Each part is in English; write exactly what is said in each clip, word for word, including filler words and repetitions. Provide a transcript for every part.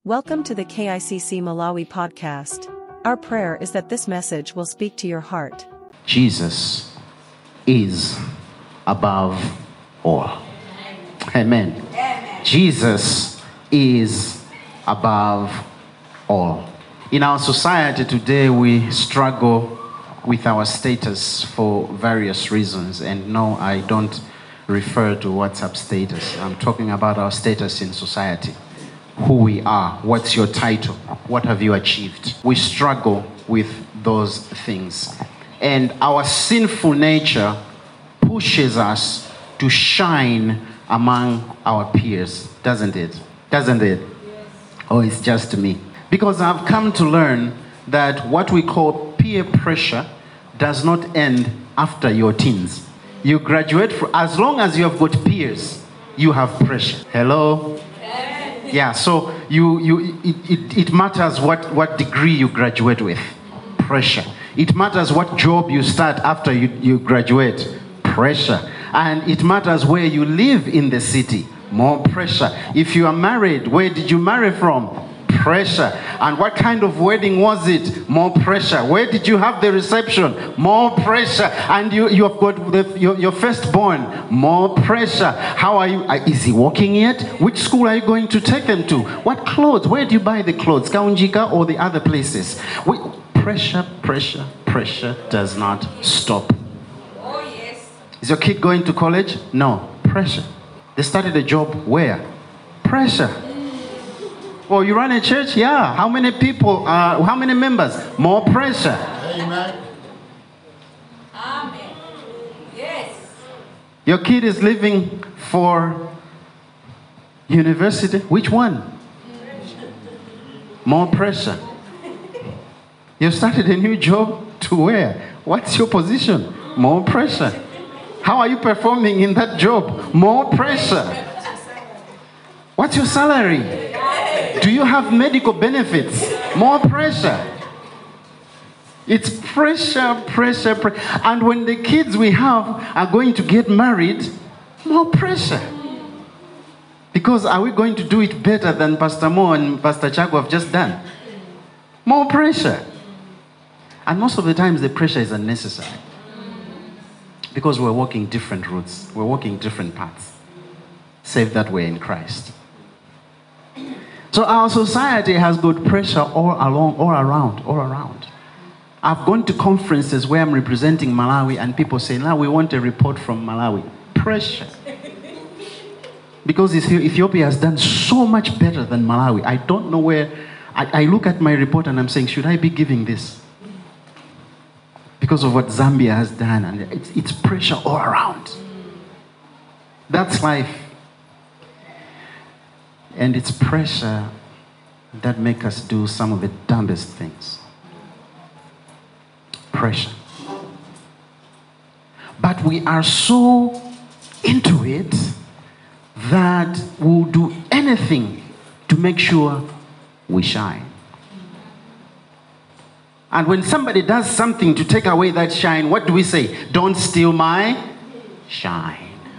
Welcome to the K I C C Malawi podcast. Our prayer is that this message will speak to your heart. Jesus is above all. Amen. Amen. Jesus is above all. In our society today, we struggle with our status for various reasons. And no, I don't refer to WhatsApp status. I'm talking about our status in society. Who we are, what's your title, what have you achieved? We struggle with those things. And our sinful nature pushes us to shine among our peers, doesn't it? Doesn't it? Yes. Oh, it's just me. Because I've come to learn that what we call peer pressure does not end after your teens. You graduate, for, as long as you have got peers, you have pressure. Hello? Yeah, so you, you, it, it, it matters what, what degree you graduate with. Pressure. It matters what job you start after you, you graduate. Pressure. And it matters where you live in the city. More pressure. If you are married, where did you marry from? Pressure. And what kind of wedding was it? More pressure. Where did you have the reception? More pressure. And you, you have got the, your, your firstborn. More pressure. How are you? Is he walking yet? Which school are you going to take him to? What clothes? Where do you buy the clothes? Kaunjika or the other places? We, pressure, pressure, pressure does not stop. Oh, yes. Is your kid going to college? No. Pressure. They started a job where? Pressure. Oh, you run a church? Yeah. How many people? Uh, how many members? More pressure. Amen. Amen. Yes. Your kid is leaving for university. Which one? More pressure. You started a new job to where? What's your position? More pressure. How are you performing in that job? More pressure. What's your salary? Do you have medical benefits? More pressure. It's pressure, pressure, pressure. And when the kids we have are going to get married, more pressure. Because are we going to do it better than Pastor Mo and Pastor Chago have just done? More pressure. And most of the times the pressure is unnecessary. Because we're walking different routes. We're walking different paths. Save that way in Christ. So our society has got pressure all along, all around, all around. I've gone to conferences where I'm representing Malawi and people say, now we want a report from Malawi. Pressure. Because Ethiopia has done so much better than Malawi. I don't know where, I, I look at my report and I'm saying, should I be giving this? Because of what Zambia has done, and it's, it's pressure all around. That's life. And it's pressure that makes us do some of the dumbest things. Pressure. But we are so into it that we'll do anything to make sure we shine. And when somebody does something to take away that shine, what do we say? Don't steal my shine.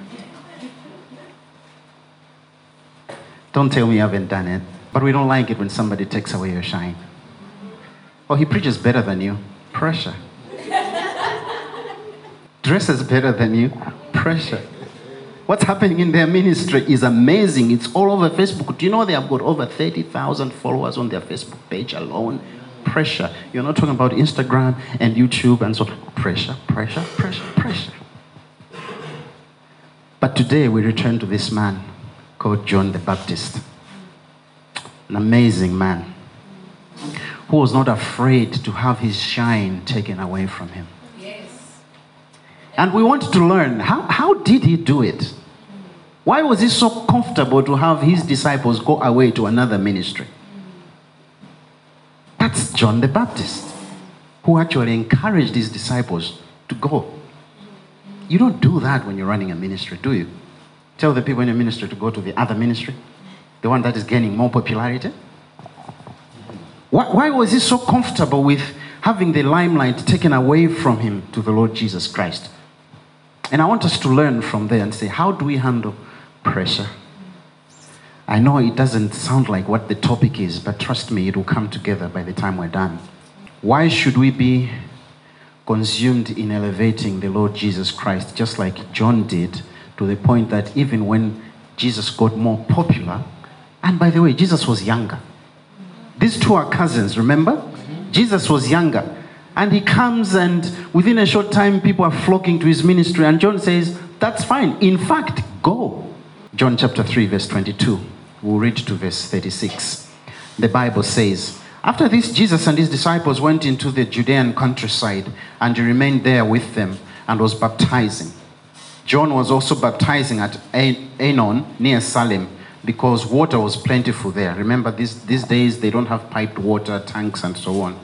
Don't tell me you haven't done it. But we don't like it when somebody takes away your shine. Oh, he preaches better than you. Pressure. Dresses better than you. Pressure. What's happening in their ministry is amazing. It's all over Facebook. Do you know they have got over thirty thousand followers on their Facebook page alone? Pressure. You're not talking about Instagram and YouTube and so on. Pressure, pressure, pressure, pressure. But today we return to this man called John the Baptist. An amazing man who was not afraid to have his shine taken away from him. Yes. And we want to learn, how, how did he do it? Why was he so comfortable to have his disciples go away to another ministry? That's John the Baptist, who actually encouraged his disciples to go. You don't do that when you're running a ministry, do you? Tell the people in your ministry to go to the other ministry, the one that is gaining more popularity. Why, why was he so comfortable with having the limelight taken away from him to the Lord Jesus Christ? And I want us to learn from there and say, how do we handle pressure? I know it doesn't sound like what the topic is, but trust me, it will come together by the time we're done. Why should we be consumed in elevating the Lord Jesus Christ, just like John did, to the point that even when Jesus got more popular, and by the way, Jesus was younger. These two are cousins, remember? Jesus was younger. And he comes, and within a short time, people are flocking to his ministry. And John says, that's fine. In fact, go. John chapter three, verse twenty-two. We'll read to verse thirty-six. The Bible says, after this, Jesus and his disciples went into the Judean countryside, and he remained there with them and was baptizing. John was also baptizing at Aenon near Salem, because water was plentiful there. Remember, these, these days they don't have piped water, tanks, and so on.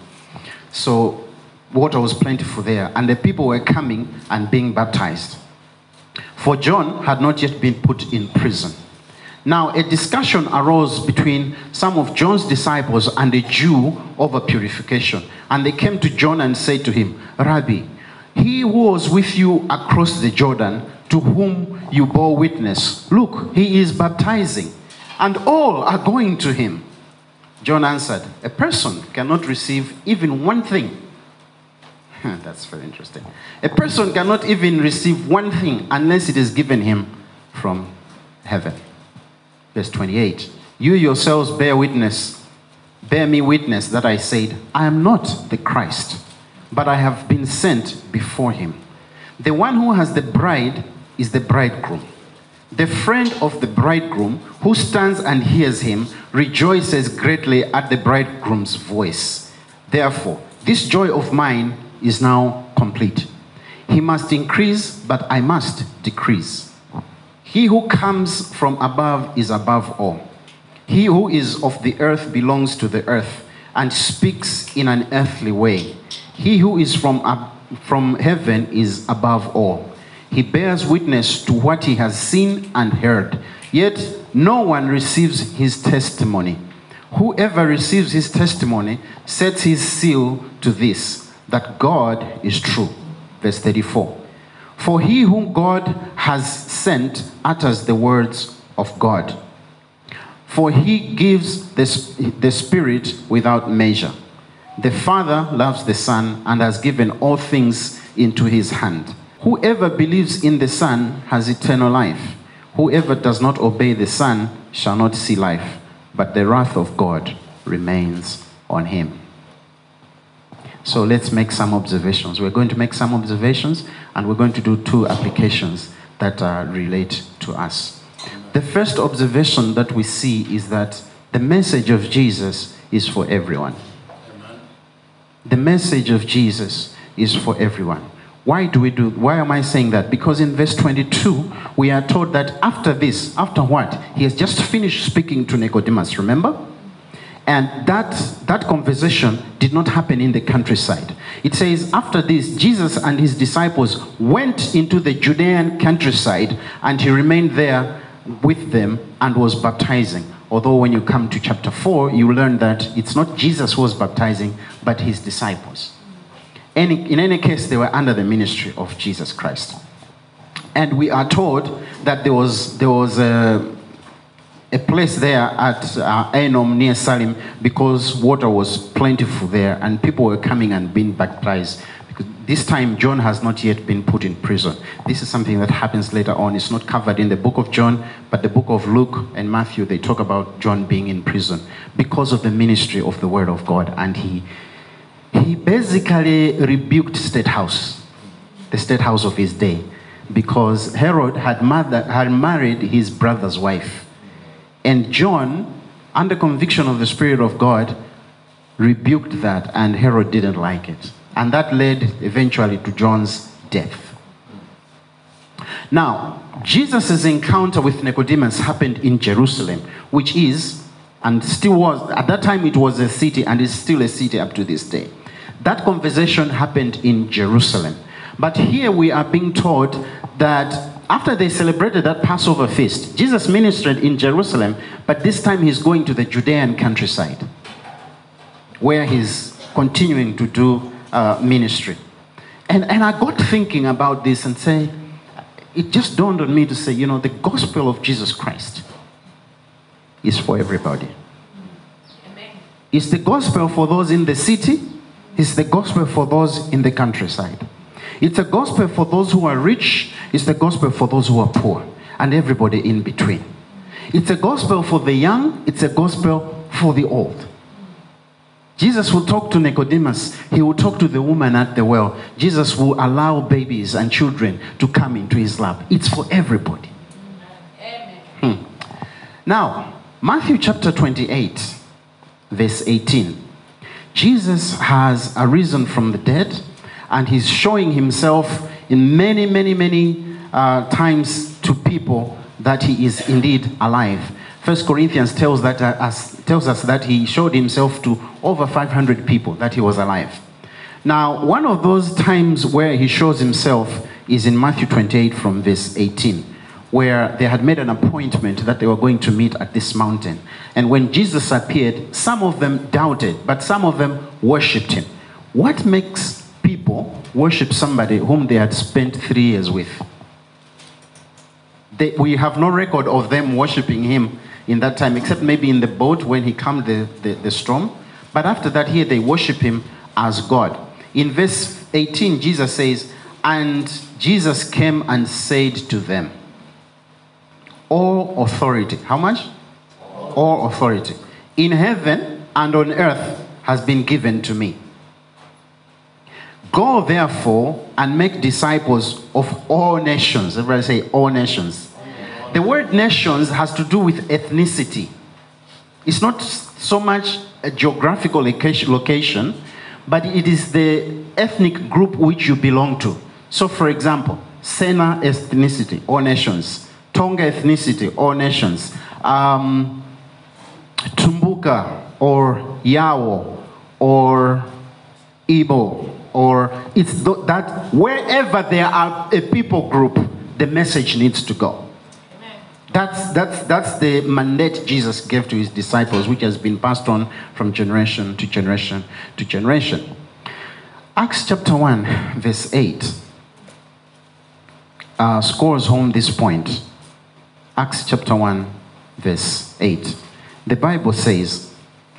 So water was plentiful there, and the people were coming and being baptized. For John had not yet been put in prison. Now a discussion arose between some of John's disciples and a Jew over purification. And they came to John and said to him, Rabbi, he who was with you across the Jordan, to whom you bore witness, look, he is baptizing, and all are going to him. John answered, a person cannot receive even one thing. That's very interesting. A person cannot even receive one thing unless it is given him from heaven. Verse twenty-eight. You yourselves bear witness, bear me witness that I said, I am not the Christ, but I have been sent before him. The one who has the bride is the bridegroom. The friend of the bridegroom who stands and hears him rejoices greatly at the bridegroom's voice. Therefore, this joy of mine is now complete. He must increase, but I must decrease. He who comes from above is above all. He who is of the earth belongs to the earth and speaks in an earthly way. He who is from, ab- from heaven is above all. He bears witness to what he has seen and heard, yet no one receives his testimony. Whoever receives his testimony sets his seal to this, that God is true. Verse thirty-four. For he whom God has sent utters the words of God. For he gives the, the Spirit without measure. The Father loves the Son and has given all things into his hand. Whoever believes in the Son has eternal life. Whoever does not obey the Son shall not see life, but the wrath of God remains on him. So let's make some observations. We're going to make some observations, and we're going to do two applications that uh, relate to us. The first observation that we see is that the message of Jesus is for everyone. The message of Jesus is for everyone. Why do we do? Why am I saying that? Because in verse twenty-two, we are told that after this, after what? He has just finished speaking to Nicodemus, remember? And that, that conversation did not happen in the countryside. It says, after this, Jesus and his disciples went into the Judean countryside, and he remained there with them and was baptizing. Although when you come to chapter four, you learn that it's not Jesus who was baptizing, but his disciples. Any, in any case, they were under the ministry of Jesus Christ. And we are told that there was, there was a... a place there at uh, Aenon near Salem, because water was plentiful there and people were coming and being baptized. Because this time John has not yet been put in prison. This is something that happens later on. It's not covered in the book of John, but the book of Luke and Matthew, they talk about John being in prison because of the ministry of the word of God. And he, he basically rebuked State House, the State House of his day, because Herod had, mother, had married his brother's wife. And John, under conviction of the Spirit of God, rebuked that, and Herod didn't like it. And that led eventually to John's death. Now, Jesus' encounter with Nicodemus happened in Jerusalem, which is, and still was, at that time it was a city, and is still a city up to this day. That conversation happened in Jerusalem. But here we are being told that after they celebrated that Passover feast, Jesus ministered in Jerusalem, but this time he's going to the Judean countryside, where he's continuing to do uh, ministry. And, and I got thinking about this and say, it just dawned on me to say, you know, the gospel of Jesus Christ is for everybody. Amen. It's the gospel for those in the city. It's the gospel for those in the countryside. It's a gospel for those who are rich. It's the gospel for those who are poor. And everybody in between. It's a gospel for the young. It's a gospel for the old. Jesus will talk to Nicodemus. He will talk to the woman at the well. Jesus will allow babies and children to come into his lap. It's for everybody. Amen. Hmm. Now, Matthew chapter twenty-eight, verse eighteen. Jesus has arisen from the dead, and he's showing himself in many, many, many uh, times to people that he is indeed alive. First Corinthians tells that uh, us, tells us that he showed himself to over five hundred people that he was alive. Now, one of those times where he shows himself is in Matthew twenty-eight from verse eighteen, where they had made an appointment that they were going to meet at this mountain. And when Jesus appeared, some of them doubted, but some of them worshipped him. What makes people worship somebody whom they had spent three years with? They, we have no record of them worshipping him in that time, except maybe in the boat when he calmed the, the, the storm. But after that, here they worship him as God. In verse eighteen, Jesus says, and Jesus came and said to them, all authority, how much? All, all authority in heaven and on earth has been given to me. Go therefore and make disciples of all nations. Everybody say all nations. The word nations has to do with ethnicity. It's not so much a geographical location, but it is the ethnic group which you belong to. So for example, Sena ethnicity, all nations. Tonga ethnicity, all nations. Um, Tumbuka or Yawo or Igbo, or it's th- that wherever there are a people group, the message needs to go. That's, that's, that's the mandate Jesus gave to his disciples, which has been passed on from generation to generation to generation. Acts chapter one, verse eight, uh, scores home this point. Acts chapter one, verse eight. The Bible says,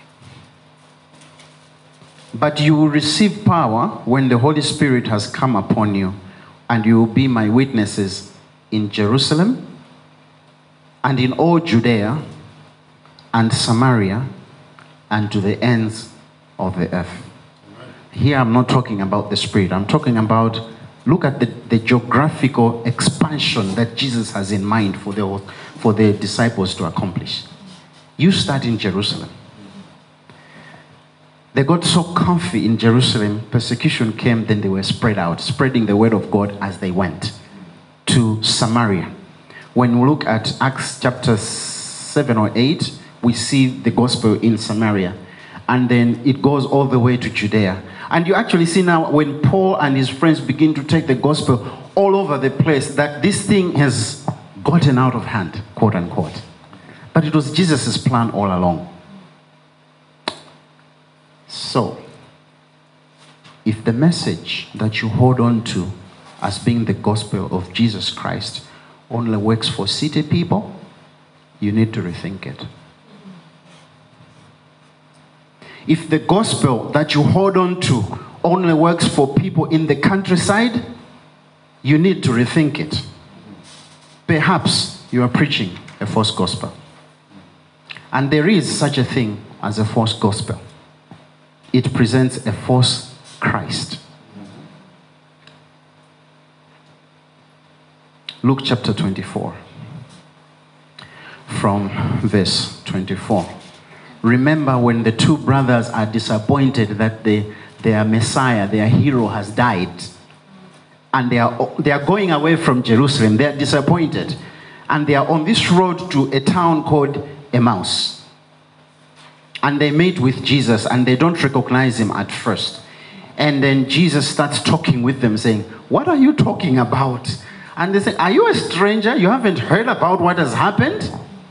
but you will receive power when the Holy Spirit has come upon you, and you will be my witnesses in Jerusalem, and in all Judea and Samaria and to the ends of the earth. Here I'm not talking about the Spirit. I'm talking about, look at the, the geographical expansion that Jesus has in mind for the, for the disciples to accomplish. You start in Jerusalem. They got so comfy in Jerusalem, persecution came, then they were spread out, spreading the word of God as they went to Samaria. When we look at Acts chapter seven or eight, we see the gospel in Samaria. And then it goes all the way to Judea. And you actually see now when Paul and his friends begin to take the gospel all over the place, that this thing has gotten out of hand, quote unquote. But it was Jesus' plan all along. So, if the message that you hold on to as being the gospel of Jesus Christ only works for city people, you need to rethink it. If the gospel that you hold on to only works for people in the countryside, you need to rethink it. Perhaps you are preaching a false gospel. And there is such a thing as a false gospel. It presents a false Christ. Luke chapter twenty-four, from verse twenty-four. Remember when the two brothers are disappointed that they, their Messiah, their hero has died. And they are, they are going away from Jerusalem. They are disappointed. And they are on this road to a town called Emmaus. And they meet with Jesus and they don't recognize him at first. And then Jesus starts talking with them saying, what are you talking about? And they say, are you a stranger? You haven't heard about what has happened?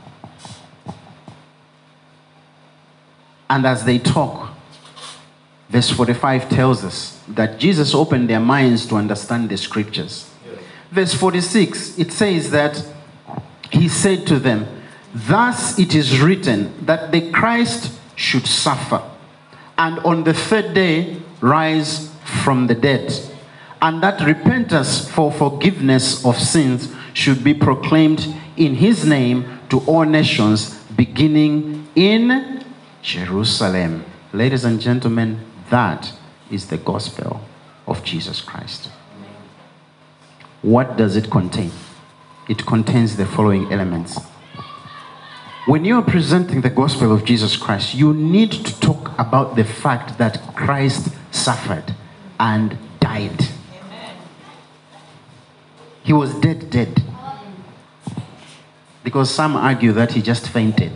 And as they talk, verse forty-five tells us that Jesus opened their minds to understand the scriptures. Yes. Verse forty-six, it says that he said to them, Thus it is written that the Christ should suffer, and on the third day rise from the dead, and that repentance for forgiveness of sins should be proclaimed in his name to all nations, beginning in Jerusalem. Ladies and gentlemen, that is the gospel of Jesus Christ. What does it contain? It contains the following elements. When you are presenting the gospel of Jesus Christ, you need to talk about the fact that Christ suffered and died. Amen. He was dead, dead. Because some argue that he just fainted.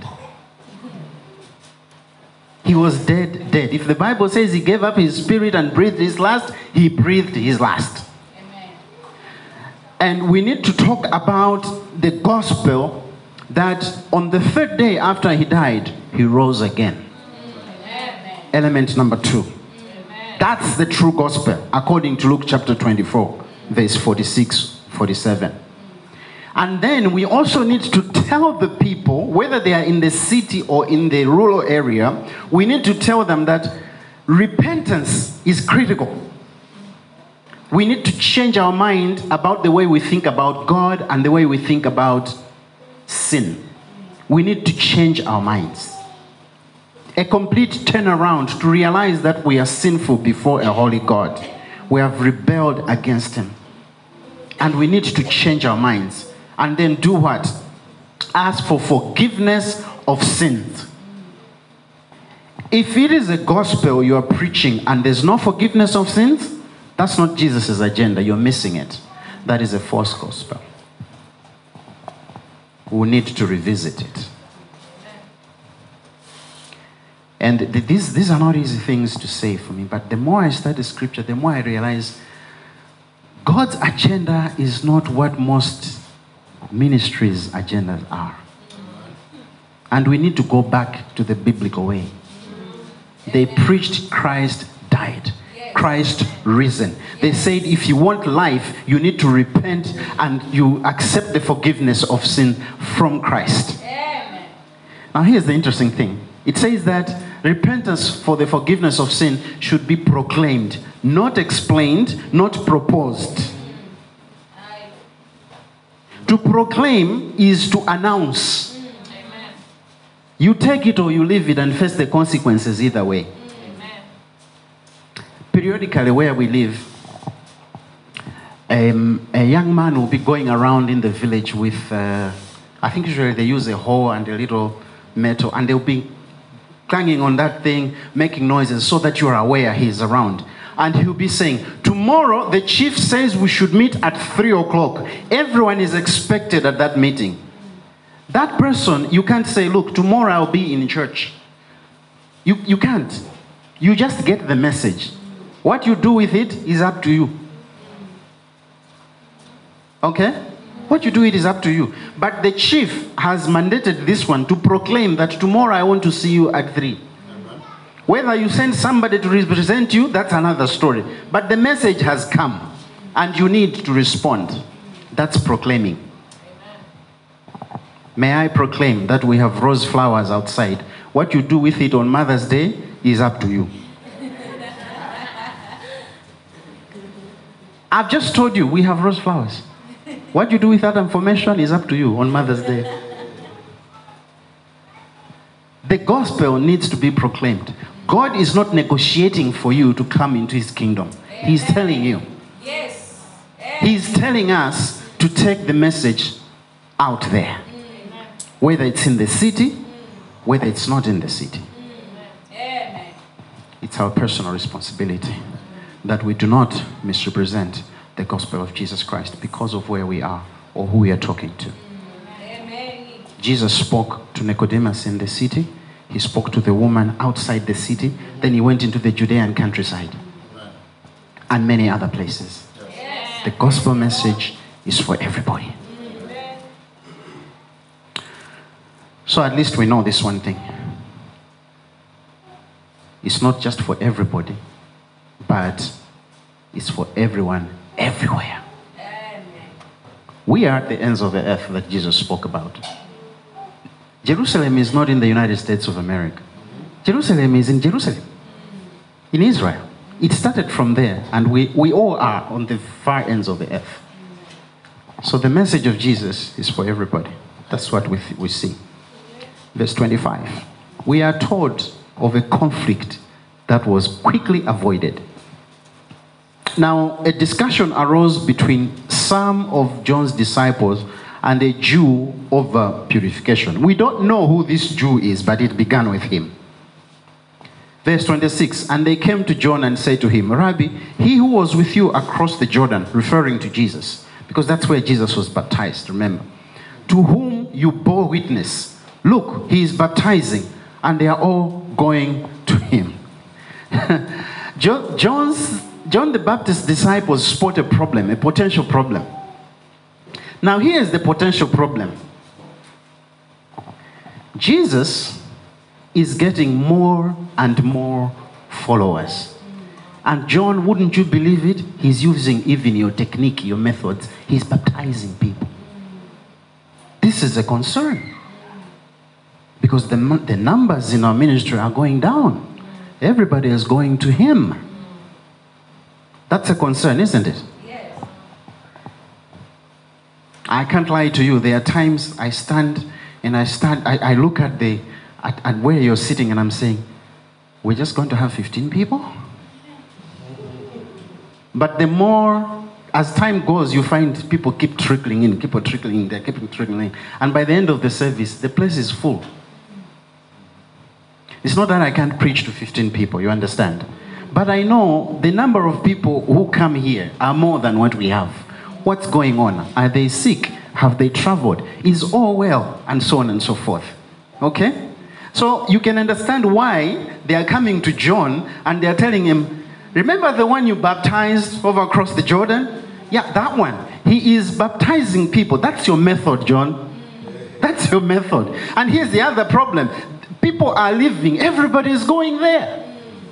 He was dead, dead. If the Bible says he gave up his spirit and breathed his last, he breathed his last. Amen. And we need to talk about the gospel that on the third day after he died, he rose again. Amen. Element number two. Amen. That's the true gospel, according to Luke chapter twenty-four, verse forty-six, forty-seven. And then we also need to tell the people, whether they are in the city or in the rural area, we need to tell them that repentance is critical. We need to change our mind about the way we think about God and the way we think about sin. We need to change our minds. A complete turnaround to realize that we are sinful before a holy God. We have rebelled against him. And we need to change our minds. And then do what? Ask for forgiveness of sins. If it is a gospel you are preaching and there's no forgiveness of sins, that's not Jesus' agenda. You're missing it. That is a false gospel. We need to revisit it. And these, these are not easy things to say for me, but the more I study scripture, the more I realize God's agenda is not what most ministries' agendas are. And we need to go back to the biblical way. They preached Christ died, Christ risen. They said if you want life, you need to repent and you accept the forgiveness of sin from Christ. Now here's the interesting thing. It says that repentance for the forgiveness of sin should be proclaimed, not explained, not proposed. To proclaim is to announce. Amen. You take it or you leave it and face the consequences either way. Amen. Periodically where we live, um, a young man will be going around in the village with, uh, I think usually they use a hoe and a little metal, and they'll be clanging on that thing, making noises so that you are aware he's around. And he'll be saying, tomorrow the chief says we should meet at three o'clock. Everyone is expected at that meeting. That person, you can't say, look, tomorrow I'll be in church. You, you can't. You just get the message. What you do with it is up to you. Okay? What you do with it is up to you. But the chief has mandated this one to proclaim that tomorrow I want to see you at three. Whether you send somebody to represent you, that's another story. But the message has come, and you need to respond. That's proclaiming. Amen. May I proclaim that we have rose flowers outside. What you do with it on Mother's Day is up to you. I've just told you we have rose flowers. What you do with that information is up to you on Mother's Day. The gospel needs to be proclaimed. God is not negotiating for you to come into his kingdom. Amen. He's telling you. Yes. He's telling us to take the message out there. Amen. Whether it's in the city, whether it's not in the city. Amen. It's our personal responsibility that we do not misrepresent the gospel of Jesus Christ because of where we are or who we are talking to. Amen. Jesus spoke to Nicodemus in the city. He spoke to the woman outside the city. Then he went into the Judean countryside and many other places. Yes. The gospel message is for everybody. Amen. So at least we know this one thing. It's not just for everybody, but it's for everyone, everywhere. Amen. We are at the ends of the earth that Jesus spoke about. Jerusalem is not in the United States of America. Jerusalem is in Jerusalem, in Israel. It started from there, and we, we all are on the far ends of the earth. So the message of Jesus is for everybody. That's what we, we see. Verse twenty-five. We are told of a conflict that was quickly avoided. Now, a discussion arose between some of John's disciples and a Jew over purification. We don't know who this Jew is, but it began with him. Verse twenty-six, and they came to John and said to him, Rabbi, he who was with you across the Jordan, referring to Jesus, because that's where Jesus was baptized, remember, to whom you bore witness. Look, he is baptizing, and they are all going to him. John, John's, John the Baptist's disciples spot a problem, a potential problem. Now here's the potential problem. Jesus is getting more and more followers. And John, wouldn't you believe it? He's using even your technique, your methods. He's baptizing people. This is a concern. Because the, the numbers in our ministry are going down. Everybody is going to him. That's a concern, isn't it? Yes. I can't lie to you. There are times I stand and I stand, I, I look at the At, at where you're sitting, and I'm saying, we're just going to have fifteen people? But the more, as time goes, you find people keep trickling in, people trickling in, they keep trickling in. And by the end of the service, the place is full. It's not that I can't preach to fifteen people, you understand? But I know the number of people who come here are more than what we have. What's going on? Are they sick? Have they traveled? Is all well? And so on and so forth. Okay? So you can understand why they are coming to John and they are telling him, remember the one you baptized over across the Jordan? Yeah, that one. He is baptizing people. That's your method, John. That's your method. And here's the other problem. People are leaving. Everybody is going there.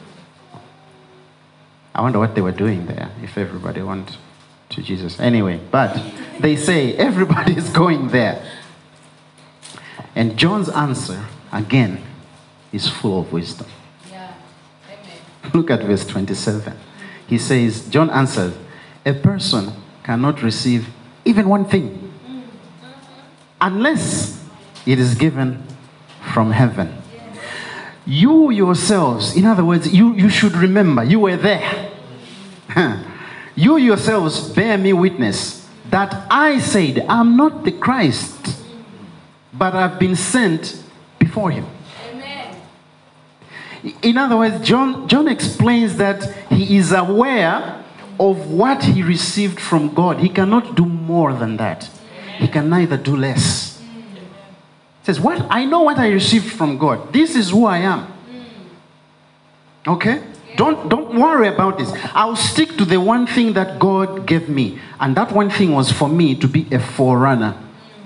I wonder what they were doing there, if everybody went to Jesus. Anyway, but they say everybody is going there. And John's answer, again, is full of wisdom. Yeah. Amen. Look at verse twenty-seven. He says, John answered, a person cannot receive even one thing unless it is given from heaven. You yourselves, in other words, you, you should remember, you were there. You yourselves bear me witness that I said, I'm not the Christ, but I've been sent before him. Amen. In other words, John, John explains that he is aware of what he received from God. He cannot do more than that. He can neither do less. He says, what? I know what I received from God. This is who I am. Okay? Don't, don't worry about this. I'll stick to the one thing that God gave me. And that one thing was for me to be a forerunner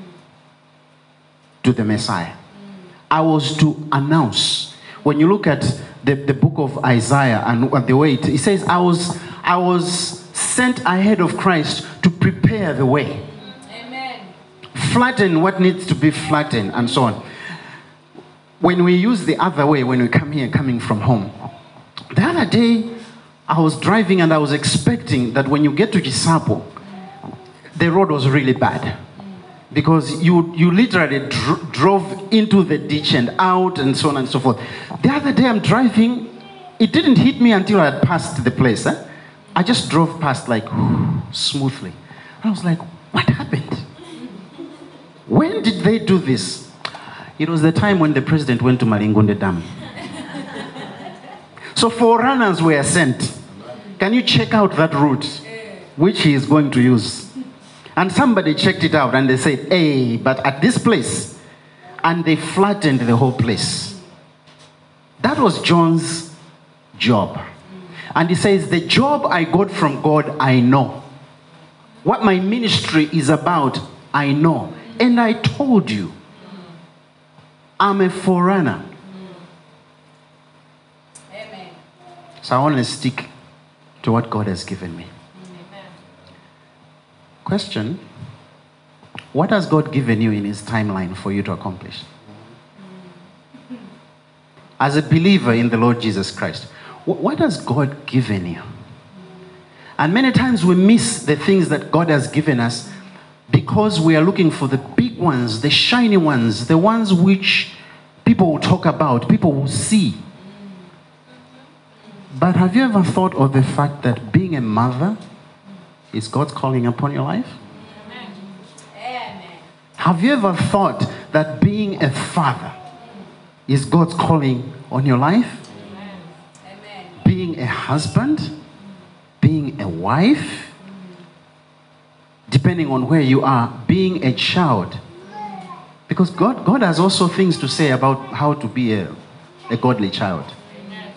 to the Messiah. I was to announce. When you look at the, the book of Isaiah and the way it, it says, I was, I was sent ahead of Christ to prepare the way. Amen. Flatten what needs to be flattened and so on. When we use the other way, when we come here coming from home, the other day I was driving and I was expecting that when you get to Gisapo, the road was really bad. Because you, you literally dro- drove into the ditch and out and so on and so forth. The other day I'm driving, it didn't hit me until I had passed the place. Eh? I just drove past like whew, smoothly. I was like, what happened? When did they do this? It was the time when the president went to Malingunde Dam. So forerunners were sent. Can you check out that route which he is going to use? And somebody checked it out and they said, hey, but at this place. And they flattened the whole place. That was John's job. And he says, the job I got from God, I know. What my ministry is about, I know. And I told you, I'm a forerunner. Amen. So I want to stick to what God has given me. Amen. Question, what has God given you in his timeline for you to accomplish? as a believer in the Lord Jesus Christ, wh- what has God given you? And many times we miss the things that God has given us because we are looking for the big ones, the shiny ones, the ones which people will talk about, people will see. But have you ever thought of the fact that being a mother is God's calling upon your life? Amen. Have you ever thought that being a father is God's calling on your life? Amen. Being a husband, being a wife, depending on where you are, being a child. Because God, God has also things to say about how to be a, a godly child. Amen.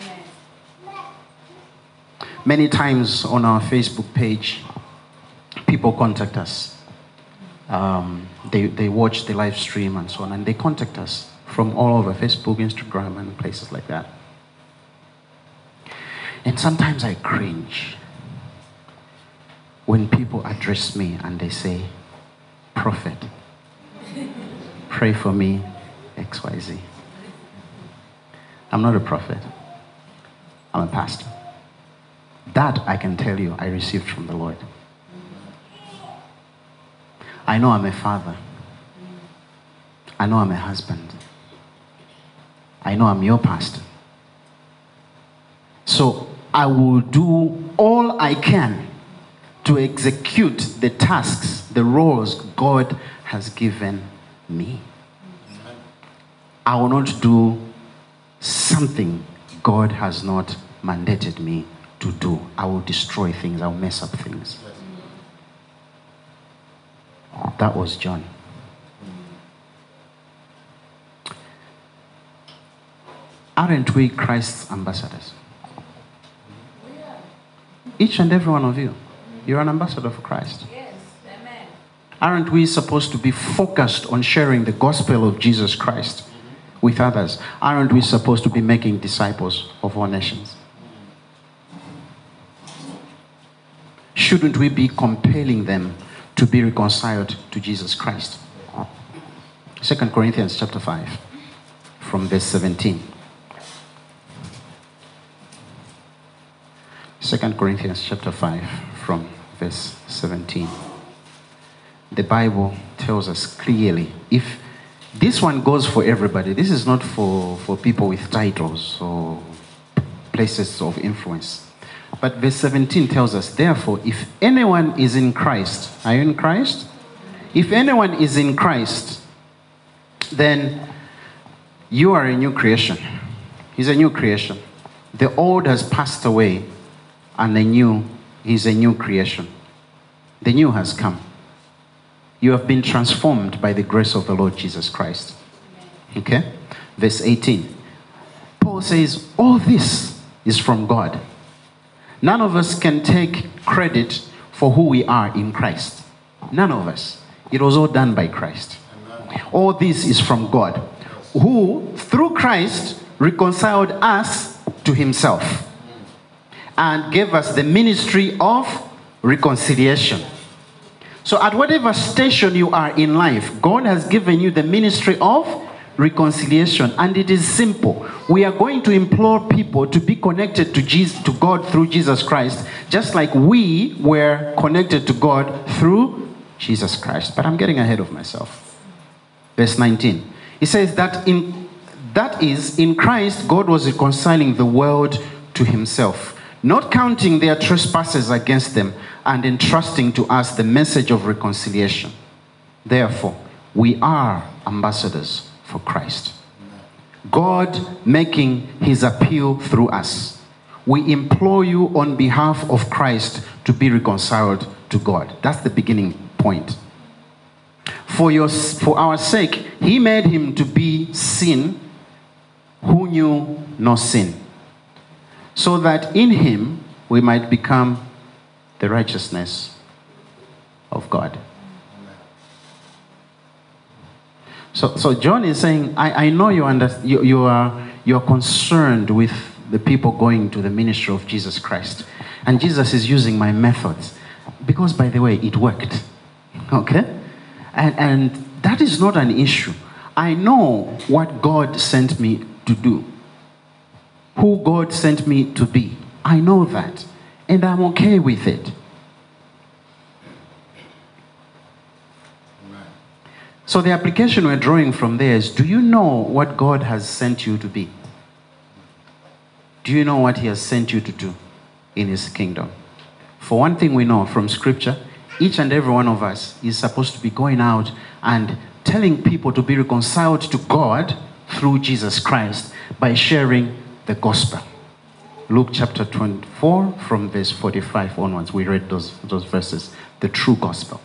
Many times on our Facebook page, people contact us. Um, they, they watch the live stream and so on, and they contact us from all over Facebook, Instagram, and places like that. And sometimes I cringe when people address me and they say, "Prophet, pray for me, X Y Z." I'm not a prophet. I'm a pastor. That I can tell you I received from the Lord. I know I'm a father. I know I'm a husband. I know I'm your pastor. So I will do all I can to execute the tasks, the roles God has given me. I will not do something God has not mandated me to do. I will destroy things. I will mess up things. That was John. Aren't we Christ's ambassadors? Each and every one of you, you're an ambassador for Christ. Yes. Amen. Aren't we supposed to be focused on sharing the gospel of Jesus Christ with others? Aren't we supposed to be making disciples of all nations? Shouldn't we be compelling them to be reconciled to Jesus Christ? Second Corinthians chapter five, from verse seventeen. Second Corinthians chapter five, from verse seventeen. The Bible tells us clearly, if this one goes for everybody, this is not for, for people with titles or places of influence. But verse seventeen tells us, therefore, if anyone is in Christ, are you in Christ? If anyone is in Christ, then you are a new creation. He's a new creation. The old has passed away, and the new is a new creation. The new has come. You have been transformed by the grace of the Lord Jesus Christ. Okay? Verse eighteen. Paul says, all this is from God. None of us can take credit for who we are in Christ. None of us. It was all done by Christ. Amen. All this is from God, who through Christ reconciled us to himself and gave us the ministry of reconciliation. So at whatever station you are in life, God has given you the ministry of reconciliation, and it is simple. We are going to implore people to be connected to Jesus, to God through Jesus Christ, just like we were connected to God through Jesus Christ. But I'm getting ahead of myself. Verse nineteen. He says that in that is in Christ God was reconciling the world to himself, not counting their trespasses against them, and entrusting to us the message of reconciliation. Therefore, we are ambassadors for Christ, God making his appeal through us. We implore you on behalf of Christ to be reconciled to God. That's the beginning point. For your, for our sake, he made him to be sin who knew no sin, so that in him we might become the righteousness of God. So, so John is saying, I, I know you, under, you, you are you are concerned with the people going to the ministry of Jesus Christ. And Jesus is using my methods. Because, by the way, it worked. Okay? And, and that is not an issue. I know what God sent me to do. who God sent me to be. I know that, and I'm okay with it. So the application we're drawing from there is, do you know what God has sent you to be? Do you know what he has sent you to do in his kingdom? For one thing we know from scripture, each and every one of us is supposed to be going out and telling people to be reconciled to God through Jesus Christ by sharing the gospel. Luke chapter twenty-four from verse forty-five onwards, we read those, those verses, the true gospel.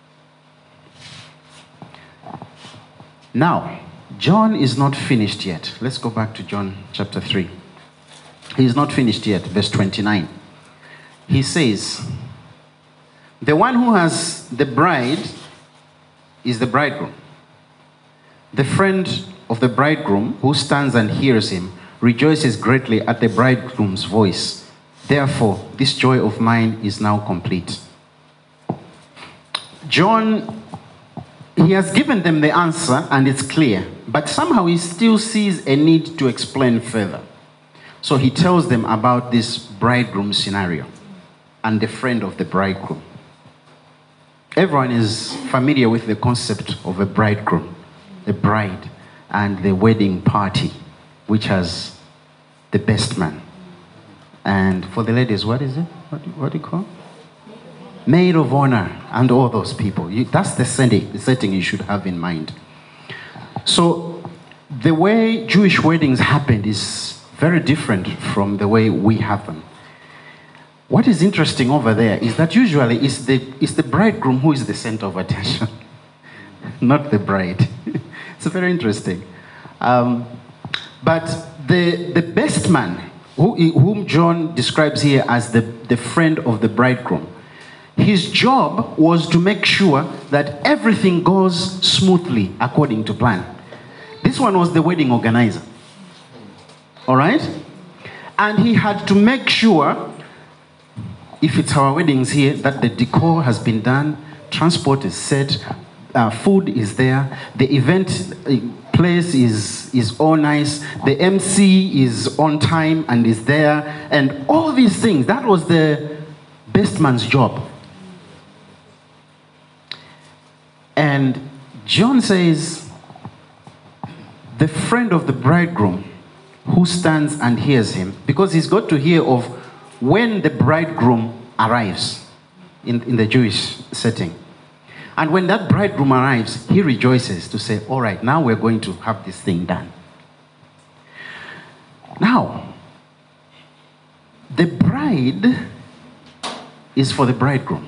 Now, John is not finished yet. Let's go back to John chapter three. He is not finished yet, verse twenty-nine. He says, the one who has the bride is the bridegroom. The friend of the bridegroom who stands and hears him rejoices greatly at the bridegroom's voice. Therefore, this joy of mine is now complete. John, he has given them the answer and it's clear, but somehow he still sees a need to explain further. So he tells them about this bridegroom scenario and the friend of the bridegroom. Everyone is familiar with the concept of a bridegroom, the bride, and the wedding party, which has the best man. And for the ladies, what is it? What do, what do you call? Maid of honor, and all those people. You, that's the setting, the setting you should have in mind. So the way Jewish weddings happened is very different from the way we have them. What is interesting over there is that usually it's the, it's the bridegroom who is the center of attention, not the bride. It's very interesting. Um, but the, the best man, who, whom John describes here as the, the friend of the bridegroom, his job was to make sure that everything goes smoothly according to plan. This one was the wedding organizer. All right? And he had to make sure, if it's our weddings here, that the decor has been done, transport is set, uh, food is there, the event uh, place is, is all nice, the M C is on time and is there, and all these things. That was the best man's job. And John says, the friend of the bridegroom who stands and hears him, because he's got to hear of when the bridegroom arrives in, in the Jewish setting. And when that bridegroom arrives, he rejoices to say, all right, now we're going to have this thing done. Now, the bride is for the bridegroom.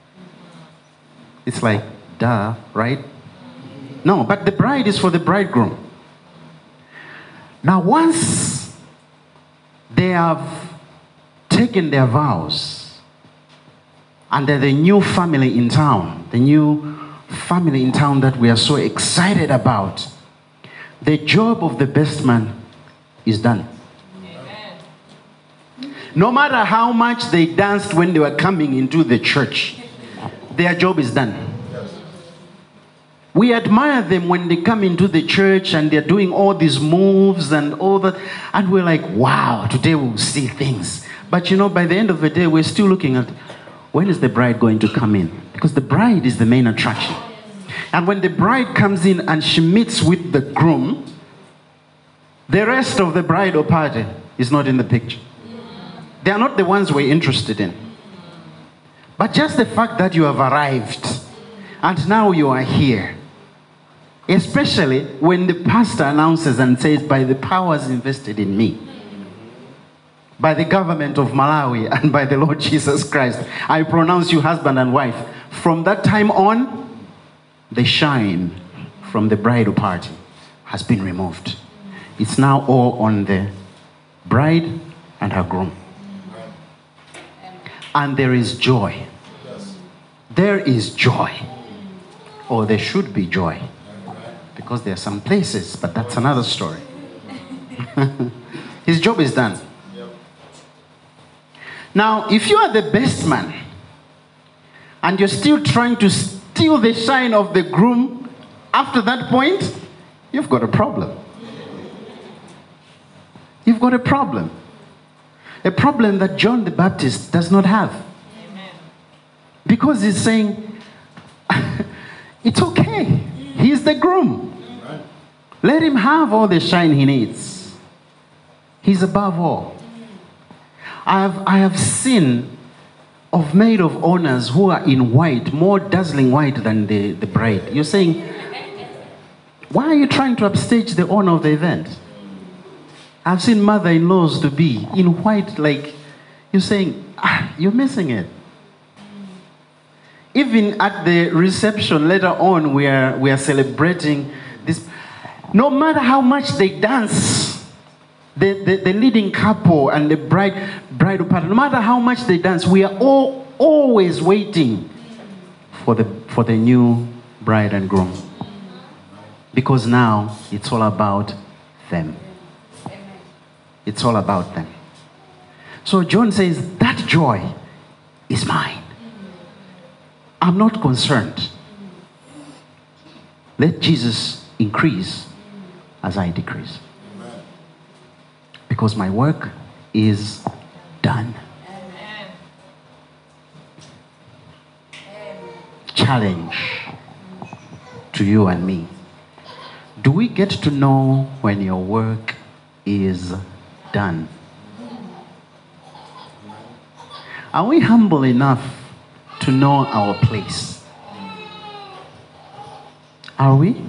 It's like, duh, right? No, but the bride is for the bridegroom. Now, once they have taken their vows, and they're the new family in town, the new family in town that we are so excited about, the job of the best man is done. Amen. No matter how much they danced when they were coming into the church, their job is done. We admire them when they come into the church and they're doing all these moves and all that, and we're like, wow, today we'll see things. But you know, by the end of the day, we're still looking at, when is the bride going to come in? Because the bride is the main attraction. And when the bride comes in and she meets with the groom, the rest of the bridal party is not in the picture. They are not the ones we're interested in. But just the fact that you have arrived and now you are here, especially when the pastor announces and says, by the powers invested in me, by the government of Malawi and by the Lord Jesus Christ, I pronounce you husband and wife. From that time on, the shine from the bridal party has been removed. It's now all on the bride and her groom. And there is joy. There is joy. Or there should be joy. Because there are some places, but that's another story. His job is done. Now, if you are the best man, and you're still trying to steal the shine of the groom after that point, you've got a problem. you've got a problem. A problem that John the Baptist does not have. Amen. Because he's saying, it's okay. He's the groom. Let him have all the shine he needs. He's above all. I have, I have seen of maid of honors who are in white, more dazzling white than the, the bride. You're saying, why are you trying to upstage the honor of the event? I've seen mother-in-laws to be in white, like, you're saying, ah, you're missing it. Even at the reception later on, we are, we are celebrating this. No matter how much they dance, the, the, the leading couple and the bride, bridal party, no matter how much they dance, we are all always waiting for the, for the new bride and groom. Because now it's all about them. It's all about them. So John says, that joy is mine. I'm not concerned. Let Jesus increase as I decrease. Because my work is done. Amen. Challenge to you and me. Do we get to know when your work is done? Are we humble enough to know our place? Are we?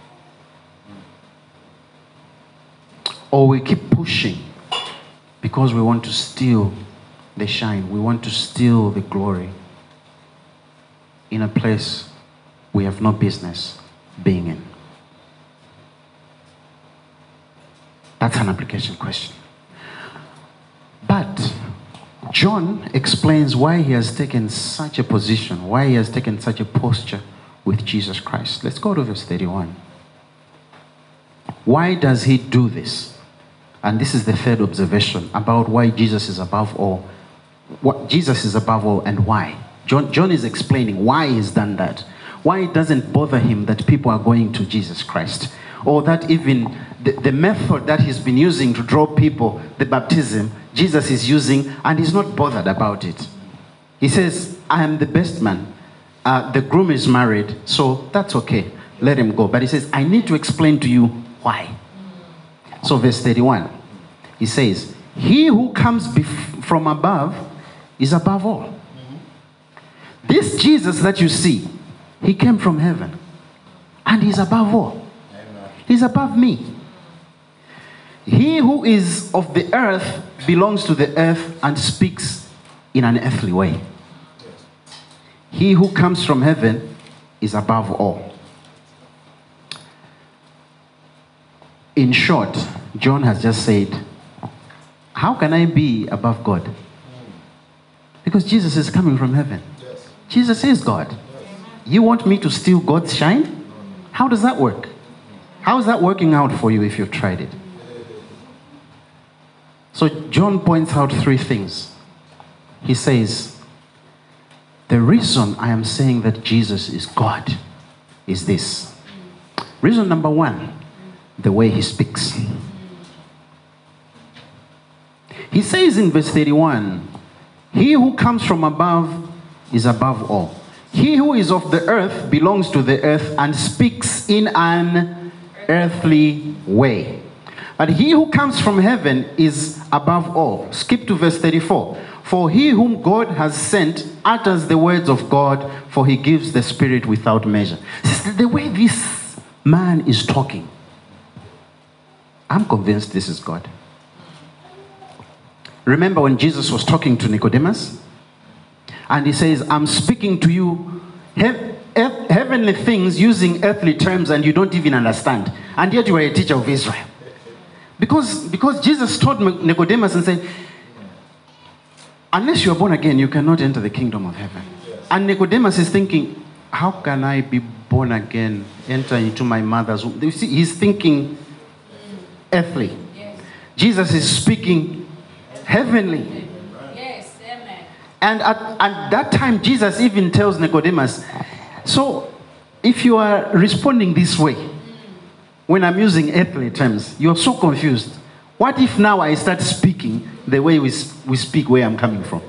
Or we keep pushing because we want to steal the shine, we want to steal the glory in a place we have no business being in? That's an application question. But John explains why he has taken such a position, why he has taken such a posture with Jesus Christ. Let's go to verse thirty-one. Why does he do this? And this is the third observation about why Jesus is above all. What Jesus is above all and why. John, John is explaining why he's done that. Why it doesn't bother him that people are going to Jesus Christ. Or that even the, the method that he's been using to draw people, the baptism, Jesus is using, and he's not bothered about it. He says, I am the best man. Uh, the groom is married, so that's okay. Let him go. But he says, I need to explain to you why. So verse thirty-one, he says, he who comes bef- from above is above all. Mm-hmm. This Jesus that you see, he came from heaven. And he's above all. Amen. He's above me. He who is of the earth belongs to the earth and speaks in an earthly way. He who comes from heaven is above all. In short, John has just said, how can I be above God? Because Jesus is coming from heaven. Yes. Jesus is God. Yes. You want me to steal God's shine? How does that work? How is that working out for you if you've tried it? So John points out three things. He says, the reason I am saying that Jesus is God is this. Reason number one, the way he speaks. He says in verse thirty-one, he who comes from above is above all. He who is of the earth belongs to the earth and speaks in an earthly way. But he who comes from heaven is above all. Skip to verse thirty-four. For he whom God has sent utters the words of God, for he gives the Spirit without measure. The way this man is talking, I'm convinced this is God. Remember when Jesus was talking to Nicodemus? And he says, I'm speaking to you he- he- heavenly things using earthly terms and you don't even understand. And yet you are a teacher of Israel. Because, because Jesus told Nicodemus and said, unless you are born again, you cannot enter the kingdom of heaven. Yes. And Nicodemus is thinking, how can I be born again, enter into my mother's womb? You see, he's thinking earthly. Yes. Jesus is speaking heavenly. Yes, amen. And at, at that time, Jesus even tells Nicodemus, so if you are responding this way, when I'm using earthly terms, you're so confused. What if now I start speaking the way we, we speak where I'm coming from?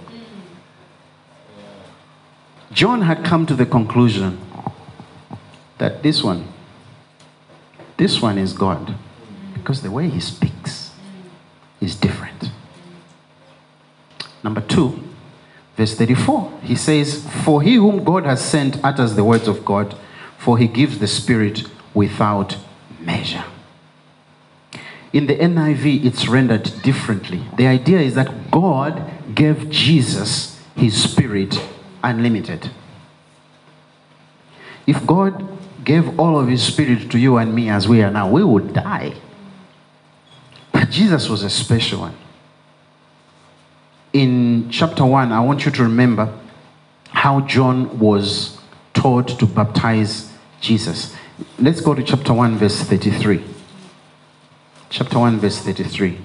John had come to the conclusion that this one, this one is God. Because the way he speaks is different. Number two, verse thirty-four, he says, for he whom God has sent utters the words of God, for he gives the Spirit without measure. In the N I V, it's rendered differently. The idea is that God gave Jesus his Spirit unlimited. If God gave all of his Spirit to you and me as we are now, we would die. But Jesus was a special one. In chapter one, I want you to remember how John was taught to baptize Jesus. Let's go to chapter one, verse thirty-three. Chapter one, verse thirty-three.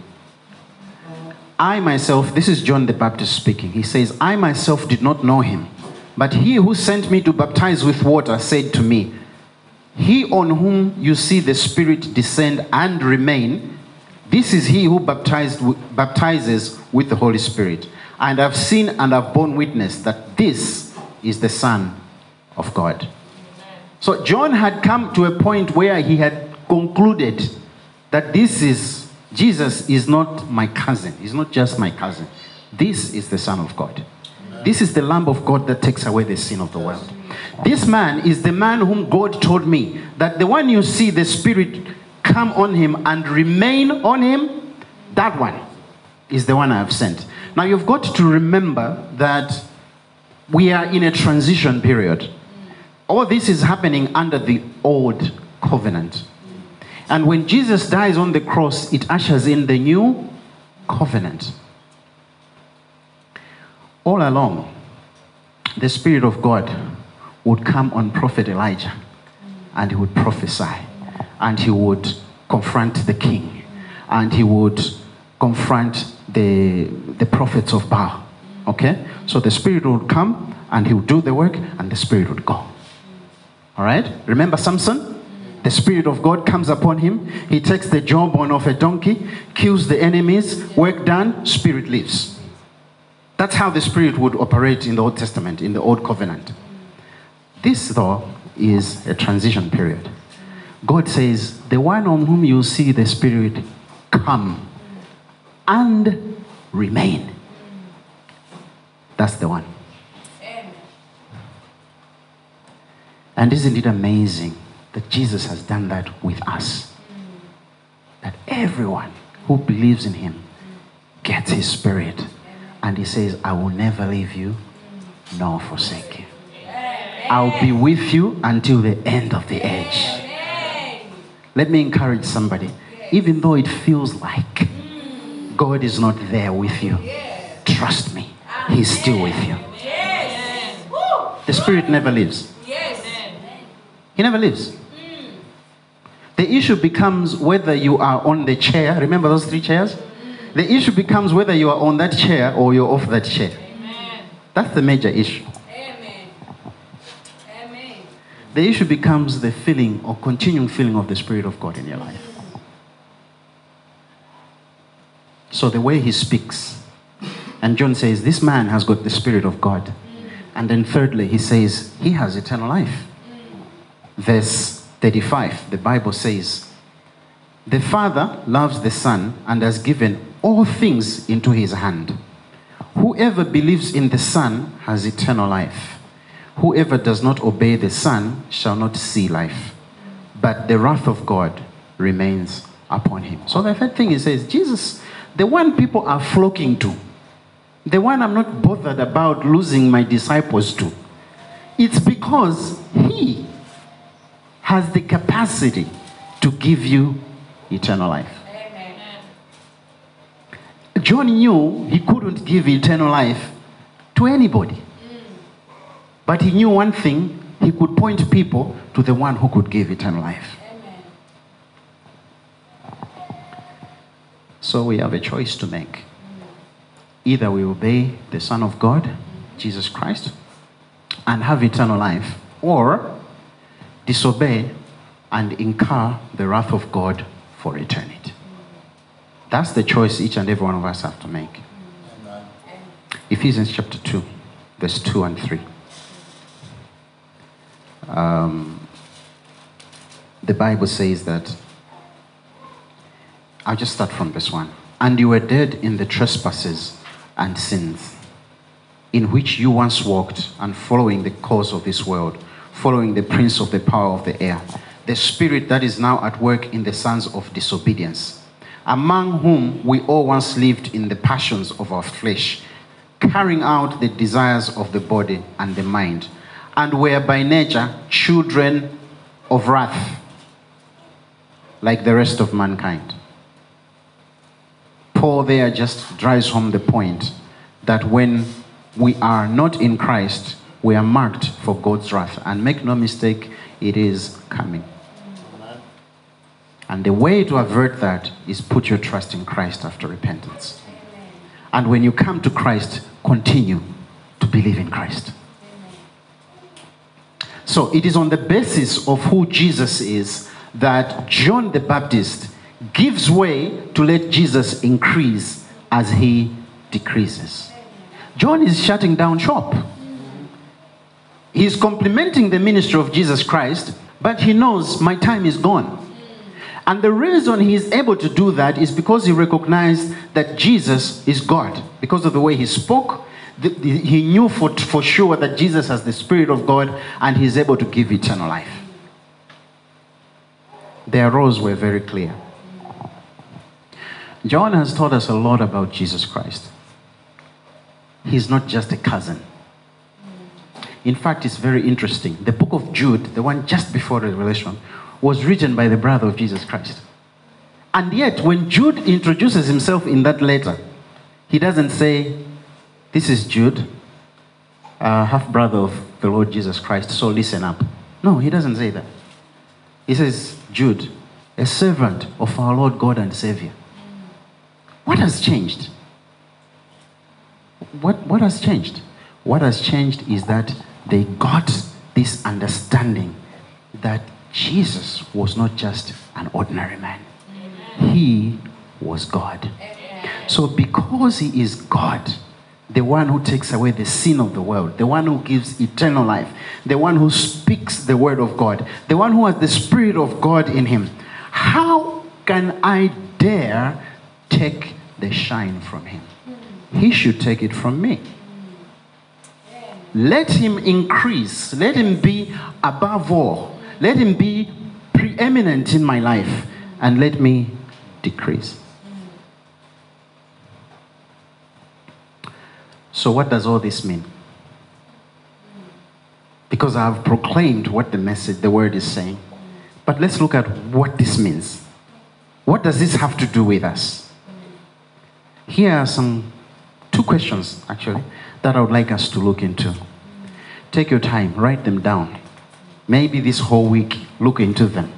I myself, this is John the Baptist speaking. He says, I myself did not know him, but he who sent me to baptize with water said to me, he on whom you see the Spirit descend and remain, this is he who baptized, baptizes with the Holy Spirit. And I've seen and I've borne witness that this is the Son of God. So John had come to a point where he had concluded that this is, Jesus is not my cousin. He's not just my cousin. This is the Son of God. This is the Lamb of God that takes away the sin of the world. This man is the man whom God told me that the one you see the Spirit come on him and remain on him, that one is the one I have sent. Now you've got to remember that we are in a transition period. All this is happening under the old covenant. And when Jesus dies on the cross, it ushers in the new covenant. All along, the Spirit of God would come on Prophet Elijah, and he would prophesy, and he would confront the king, and he would confront the, the prophets of Baal. Okay? So the Spirit would come, and he would do the work, and the Spirit would go. All right? Remember Samson? The Spirit of God comes upon him. He takes the jawbone of a donkey, kills the enemies, work done, Spirit leaves. That's how the Spirit would operate in the Old Testament, in the Old Covenant. This, though, is a transition period. God says, the one on whom you see the Spirit come and remain. That's the one. And isn't it amazing that Jesus has done that with us? That everyone who believes in him gets his Spirit. And he says, I will never leave you nor forsake you. I'll be with you until the end of the age. Let me encourage somebody. Even though it feels like God is not there with you, trust me, he's still with you. The Spirit never leaves. He never leaves. The issue becomes whether you are on the chair. Remember those three chairs? The issue becomes whether you are on that chair or you're off that chair. Amen. That's the major issue. Amen. Amen. The issue becomes the feeling or continuing feeling of the Spirit of God in your life. So the way he speaks. And John says, this man has got the Spirit of God. Mm. And then thirdly, he says, he has eternal life. Mm. Verse thirty-five, the Bible says, the Father loves the Son and has given all things into his hand. Whoever believes in the Son has eternal life. Whoever does not obey the Son shall not see life, but the wrath of God remains upon him. So the third thing he says, Jesus, the one people are flocking to, the one I'm not bothered about losing my disciples to, it's because he has the capacity to give you eternal life. Amen. John knew he couldn't give eternal life to anybody. Mm. But he knew one thing, he could point people to the one who could give eternal life. Amen. So we have a choice to make. Mm. Either we obey the Son of God, mm. Jesus Christ, and have eternal life, or disobey and incur the wrath of God for eternity. That's the choice each and every one of us have to make. Ephesians chapter two, verse two and three. Um, the Bible says that, I'll just start from verse one. And you were dead in the trespasses and sins, in which you once walked, and following the course of this world, following the prince of the power of the air, the spirit that is now at work in the sons of disobedience, among whom we all once lived in the passions of our flesh, carrying out the desires of the body and the mind, and were by nature children of wrath, like the rest of mankind. Paul there just drives home the point that when we are not in Christ, we are marked for God's wrath. And make no mistake, it is coming. And the way to avert that is put your trust in Christ after repentance. And when you come to Christ, continue to believe in Christ. So it is on the basis of who Jesus is that John the Baptist gives way to let Jesus increase as he decreases. John is shutting down shop. He's complimenting the ministry of Jesus Christ, but he knows my time is gone. And the reason he's able to do that is because he recognized that Jesus is God. Because of the way he spoke, the, the, he knew for, for sure that Jesus has the Spirit of God and he's able to give eternal life. Their roles were very clear. John has taught us a lot about Jesus Christ. He's not just a cousin. In fact, it's very interesting. The book of Jude, the one just before Revelation, was written by the brother of Jesus Christ. And yet, when Jude introduces himself in that letter, he doesn't say, this is Jude, uh, half-brother of the Lord Jesus Christ, so listen up. No, he doesn't say that. He says, Jude, a servant of our Lord God and Savior. What has changed? What, what has changed? What has changed is that they got this understanding that Jesus was not just an ordinary man. Amen. He was God. Amen. So because he is God, the one who takes away the sin of the world, the one who gives eternal life, the one who speaks the word of God, the one who has the Spirit of God in him, how can I dare take the shine from him? He should take it from me. Let him increase. Let him be above all. Let him be preeminent in my life. And let me decrease. So what does all this mean? Because I have proclaimed what the message, the word is saying. But let's look at what this means. What does this have to do with us? Here are some two questions, actually, that I would like us to look into. Take your time, write them down. Maybe this whole week, look into them.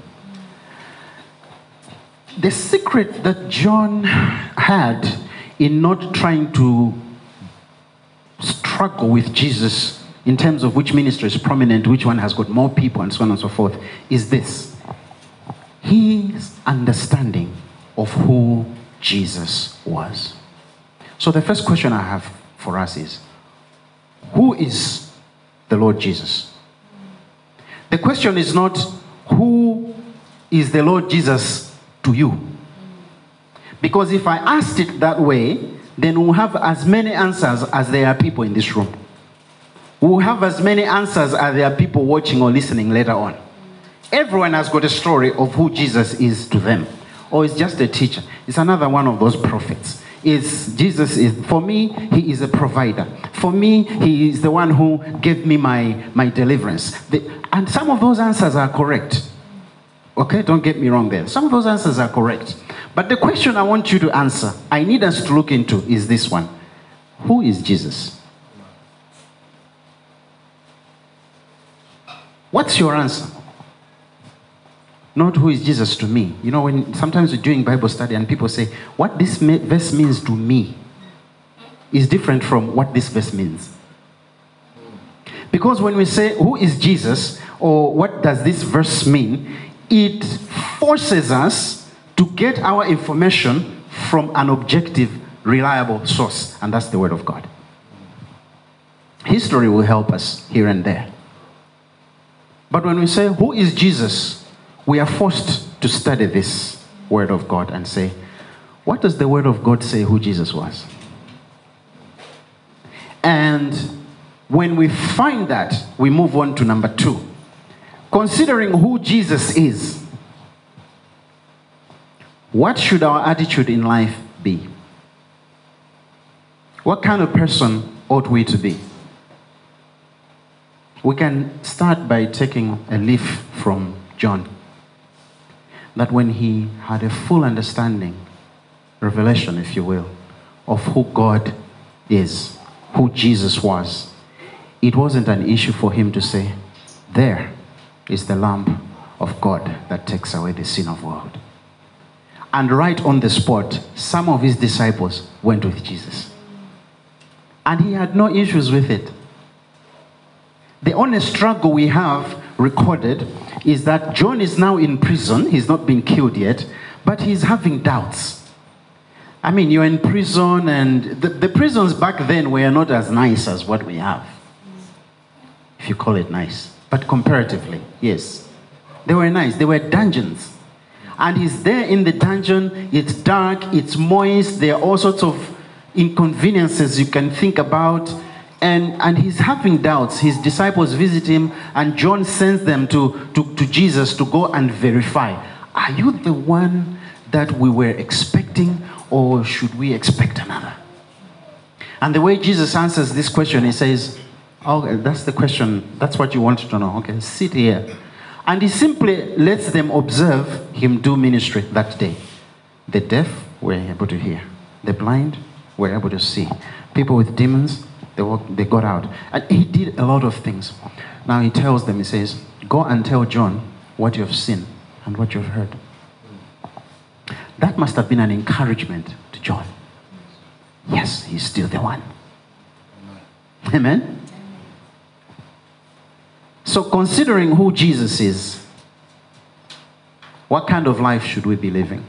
The secret that John had in not trying to struggle with Jesus in terms of which ministry is prominent, which one has got more people, and so on and so forth, is this. His understanding of who Jesus was. So the first question I have for us is, who is the Lord Jesus? The question is not, who is the Lord Jesus to you? Because if I asked it that way, then we'll have as many answers as there are people in this room. We'll have as many answers as there are people watching or listening later on. Everyone has got a story of who Jesus is to them. Or it's just a teacher. It's another one of those prophets. Is Jesus is, for me, he is a provider. For me, he is the one who gave me my, my deliverance. The, and some of those answers are correct. Okay, don't get me wrong there. Some of those answers are correct. But the question I want you to answer, I need us to look into, is this one. Who is Jesus? What's your answer? Not who is Jesus to me. You know, when sometimes we're doing Bible study and people say, what this verse means to me is different from what this verse means. Because when we say, who is Jesus, or what does this verse mean, it forces us to get our information from an objective, reliable source, and that's the Word of God. History will help us here and there. But when we say, who is Jesus? We are forced to study this Word of God and say, what does the Word of God say who Jesus was? And when we find that, we move on to number two. Considering who Jesus is, what should our attitude in life be? What kind of person ought we to be? We can start by taking a leaf from John. That when he had a full understanding, revelation, if you will, of who God is, who Jesus was, it wasn't an issue for him to say, there is the Lamb of God that takes away the sin of the world. And right on the spot, some of his disciples went with Jesus. And he had no issues with it. The only struggle we have recorded is that John is now in prison. He's not been killed yet, but he's having doubts. I mean, you're in prison, and the, the prisons back then were not as nice as what we have. If you call it nice. But comparatively, yes. They were nice. They were dungeons. And he's there in the dungeon. It's dark. It's moist. There are all sorts of inconveniences you can think about. And, and he's having doubts. His disciples visit him, and John sends them to, to, to Jesus to go and verify. Are you the one that we were expecting, or should we expect another? And the way Jesus answers this question, he says, oh, that's the question. That's what you wanted to know. Okay, sit here. And he simply lets them observe him do ministry that day. The deaf were able to hear. The blind were able to see. People with demons, they, walked, they got out. And he did a lot of things. Now he tells them, he says, go and tell John what you have seen and what you have heard. That must have been an encouragement to John. Yes, he's still the one. Amen? So considering who Jesus is, what kind of life should we be living?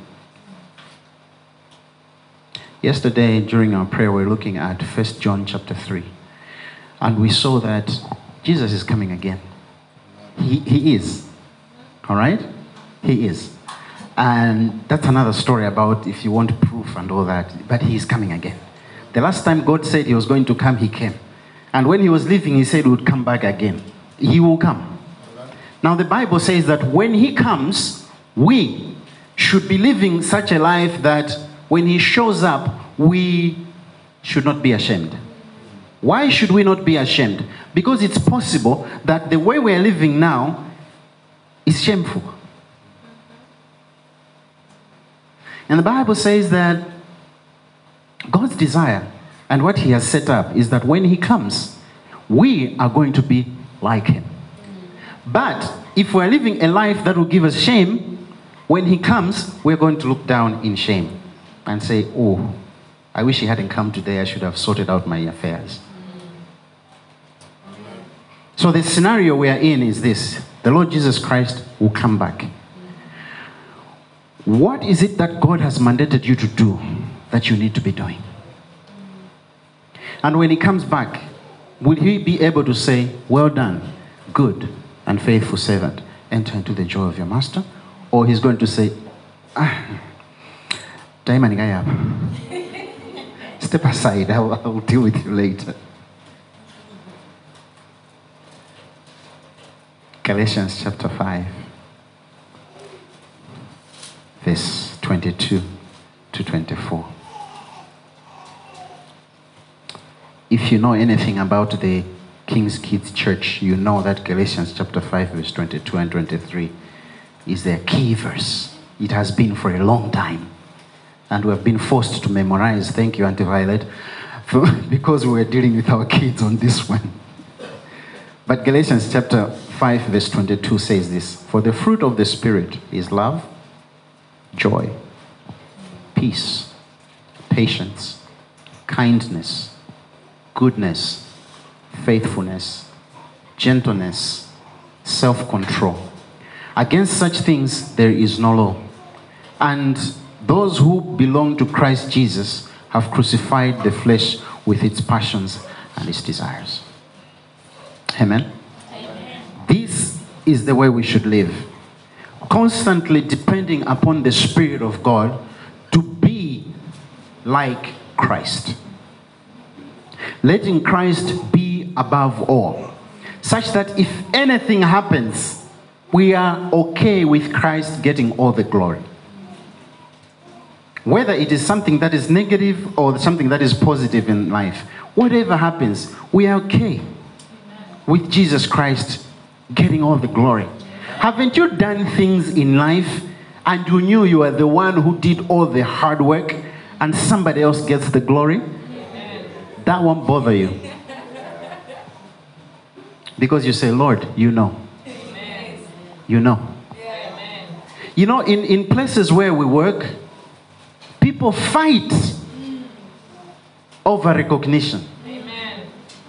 Yesterday during our prayer, we were looking at First John chapter three. And we saw that Jesus is coming again. He, he is. All right? He is. And that's another story about if you want proof and all that. But he is coming again. The last time God said he was going to come, he came. And when he was leaving, he said he would come back again. He will come. Now the Bible says that when he comes, we should be living such a life that when he shows up, we should not be ashamed. Why should we not be ashamed? Because it's possible that the way we are living now is shameful. And the Bible says that God's desire and what he has set up is that when he comes, we are going to be like him. But if we're living a life that will give us shame, when he comes, we're going to look down in shame and say, oh, I wish he hadn't come today. I should have sorted out my affairs. So the scenario we are in is this. The Lord Jesus Christ will come back. What is it that God has mandated you to do that you need to be doing? And when he comes back, will he be able to say, well done, good and faithful servant, enter into the joy of your master? Or he's going to say, ah, step aside, I will, I will deal with you later. Galatians chapter five, verse twenty-two to twenty-four. If you know anything about the King's Kids Church, you know that Galatians chapter five, verse twenty-two and twenty-three is their key verse. It has been for a long time. And we have been forced to memorize, thank you, Auntie Violet, for, because we were dealing with our kids on this one. But Galatians chapter five, verse twenty-two says this, for the fruit of the Spirit is love, joy, peace, patience, kindness, goodness, faithfulness, gentleness, self-control. Against such things there is no law. And Those who belong to Christ Jesus have crucified the flesh with its passions and its desires. Amen? Amen. This is the way we should live. Constantly depending upon the Spirit of God to be like Christ. Letting Christ be above all. Such that if anything happens, we are okay with Christ getting all the glory. Whether it is something that is negative or something that is positive in life, whatever happens, we are okay with Jesus Christ getting all the glory. Haven't you done things in life and you knew you are the one who did all the hard work and somebody else gets the glory? Amen. That won't bother you. Because you say, Lord, you know. Amen. You know. Amen. You know, in, in places where we work, people fight over recognition. Amen.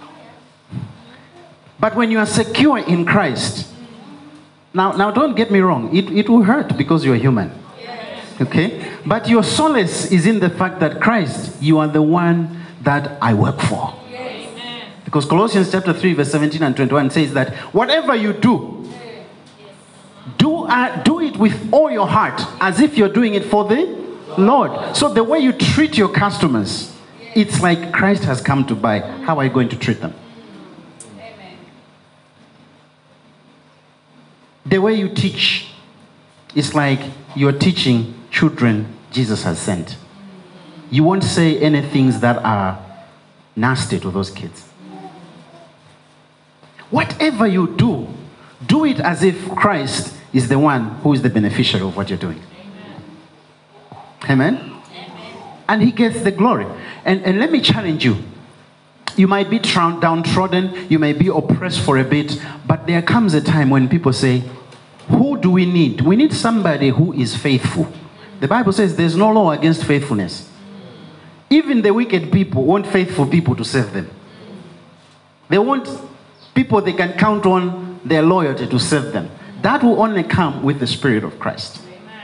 But when you are secure in Christ, now, now don't get me wrong, it, it will hurt because you're human. Yes. Okay? But your solace is in the fact that Christ, you are the one that I work for. Yes. Amen. Because Colossians chapter three, verse seventeen and twenty-one says that whatever you do, do, uh, do it with all your heart, as if you're doing it for the Lord. So the way you treat your customers, it's like Christ has come to buy. How are you going to treat them? Amen. The way you teach, it's like you're teaching children Jesus has sent. You won't say any things that are nasty to those kids. Whatever you do, do it as if Christ is the one who is the beneficiary of what you're doing. Amen? Amen. And he gets the glory. And, and let me challenge you. You might be downtrodden, you may be oppressed for a bit, but there comes a time when people say, who do we need? We need somebody who is faithful. The Bible says there's no law against faithfulness. Even the wicked people want faithful people to serve them. They want people they can count on their loyalty to serve them. That will only come with the Spirit of Christ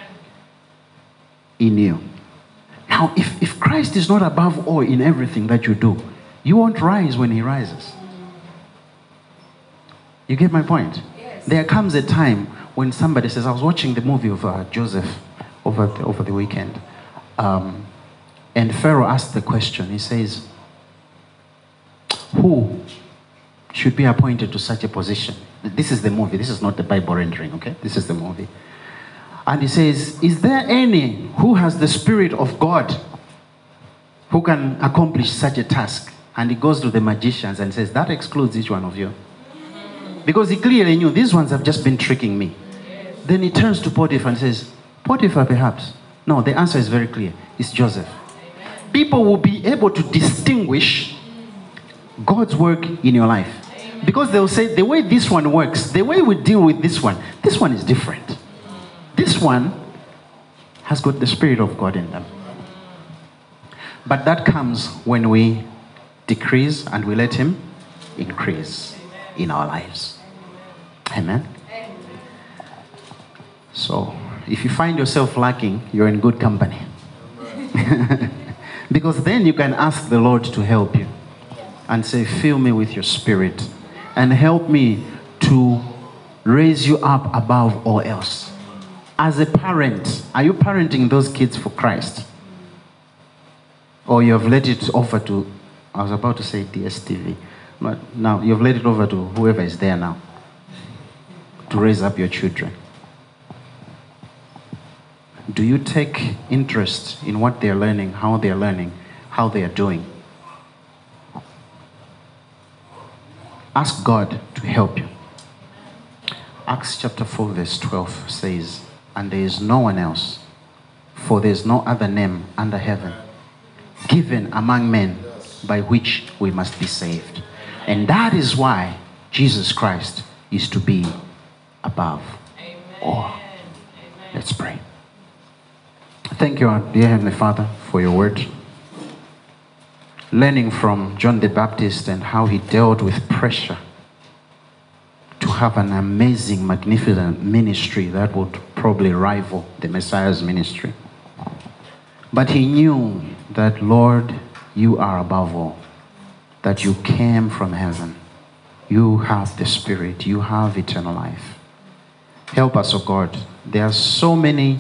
in you. Now, if, if Christ is not above all in everything that you do, you won't rise when he rises. You get my point? Yes. There comes a time when somebody says, I was watching the movie of uh, Joseph over the, over the weekend. Um, and Pharaoh asked the question. He says, who should be appointed to such a position? This is the movie. This is not the Bible rendering, okay? This is the movie. And he says, is there any who has the Spirit of God who can accomplish such a task? And he goes to the magicians and says, that excludes each one of you. Because he clearly knew these ones have just been tricking me. Yes. Then he turns to Potiphar and says, Potiphar perhaps? No, the answer is very clear. It's Joseph. Amen. People will be able to distinguish God's work in your life. Amen. Because they'll say, the way this one works, the way we deal with this one, this one is different. This one has got the Spirit of God in them. But that comes when we decrease and we let him increase in our lives. Amen? So, if you find yourself lacking, you're in good company. Because then you can ask the Lord to help you and say, fill me with your Spirit and help me to raise you up above all else. As a parent, are you parenting those kids for Christ? Or you have let it over to, I was about to say D S T V, but now you've let it over to whoever is there now to raise up your children. Do you take interest in what they're learning, how they're learning, how they are doing? Ask God to help you. Acts chapter four verse twelve says, and there is no one else, for there is no other name under heaven given among men by which we must be saved. And that is why Jesus Christ is to be above all. Let's pray. Thank you, our dear Heavenly Father, for your word. Learning from John the Baptist and how he dealt with pressure to have an amazing, magnificent ministry that would probably rival the Messiah's ministry. But he knew that, Lord, you are above all, that you came from heaven. You have the Spirit. You have eternal life. Help us, oh God. There are so many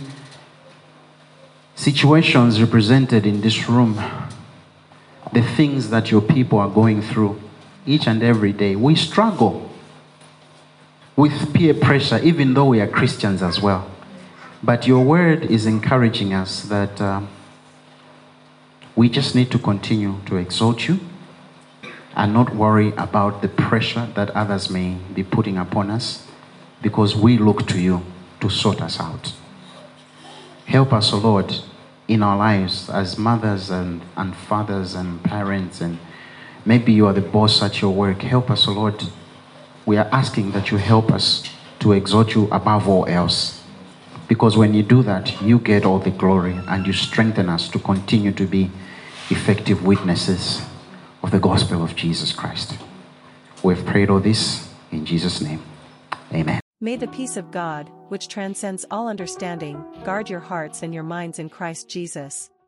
situations represented in this room. The things that your people are going through each and every day. We struggle with peer pressure, even though we are Christians as well. But your word is encouraging us that uh, we just need to continue to exalt you and not worry about the pressure that others may be putting upon us, because we look to you to sort us out. Help us, O Lord, in our lives as mothers and, and fathers and parents, and maybe you are the boss at your work. Help us, O Lord. We are asking that you help us to exalt you above all else, because when you do that, you get all the glory and you strengthen us to continue to be effective witnesses of the gospel of Jesus Christ. We've prayed all this in Jesus' name. Amen. May the peace of God, which transcends all understanding, guard your hearts and your minds in Christ Jesus.